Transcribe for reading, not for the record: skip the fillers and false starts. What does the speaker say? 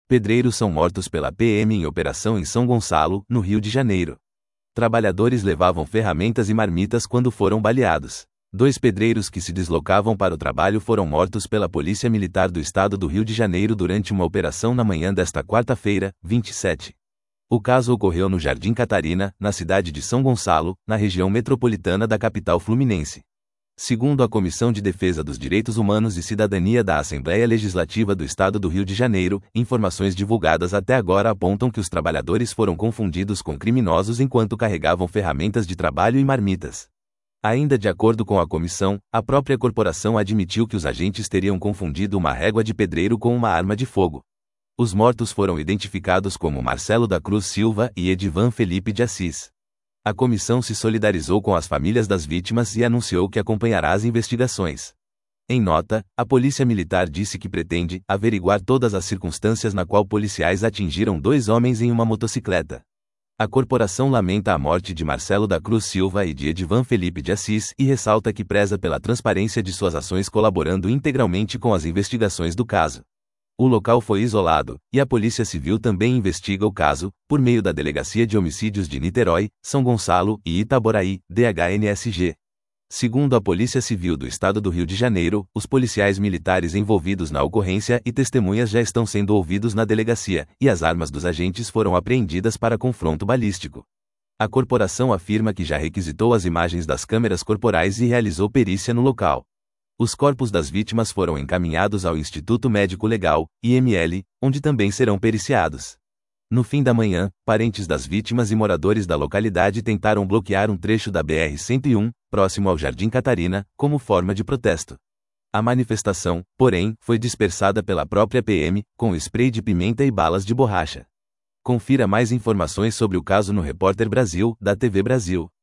Pedreiros são mortos pela PM em operação em São Gonçalo, no Rio de Janeiro. Trabalhadores levavam ferramentas e marmitas quando foram baleados. 2 pedreiros que se deslocavam para o trabalho foram mortos pela Polícia Militar do Estado do Rio de Janeiro durante uma operação na manhã desta quarta-feira, 27. O caso ocorreu no Jardim Catarina, na cidade de São Gonçalo, na região metropolitana da capital fluminense. Segundo a Comissão de Defesa dos Direitos Humanos e Cidadania da Assembleia Legislativa do Estado do Rio de Janeiro, informações divulgadas até agora apontam que os trabalhadores foram confundidos com criminosos enquanto carregavam ferramentas de trabalho e marmitas. Ainda de acordo com a comissão, a própria corporação admitiu que os agentes teriam confundido uma régua de pedreiro com uma arma de fogo. Os mortos foram identificados como Marcelo da Cruz Silva e Edivan Felipe de Assis. A comissão se solidarizou com as famílias das vítimas e anunciou que acompanhará as investigações. Em nota, a Polícia Militar disse que pretende averiguar todas as circunstâncias na qual policiais atingiram 2 homens em uma motocicleta. A corporação lamenta a morte de Marcelo da Cruz Silva e de Edivan Felipe de Assis e ressalta que preza pela transparência de suas ações colaborando integralmente com as investigações do caso. O local foi isolado, e a Polícia Civil também investiga o caso, por meio da Delegacia de Homicídios de Niterói, São Gonçalo e Itaboraí, DHNSG. Segundo a Polícia Civil do Estado do Rio de Janeiro, os policiais militares envolvidos na ocorrência e testemunhas já estão sendo ouvidos na delegacia, e as armas dos agentes foram apreendidas para confronto balístico. A corporação afirma que já requisitou as imagens das câmeras corporais e realizou perícia no local. Os corpos das vítimas foram encaminhados ao Instituto Médico Legal, IML, onde também serão periciados. No fim da manhã, parentes das vítimas e moradores da localidade tentaram bloquear um trecho da BR-101, próximo ao Jardim Catarina, como forma de protesto. A manifestação, porém, foi dispersada pela própria PM, com spray de pimenta e balas de borracha. Confira mais informações sobre o caso no Repórter Brasil, da TV Brasil.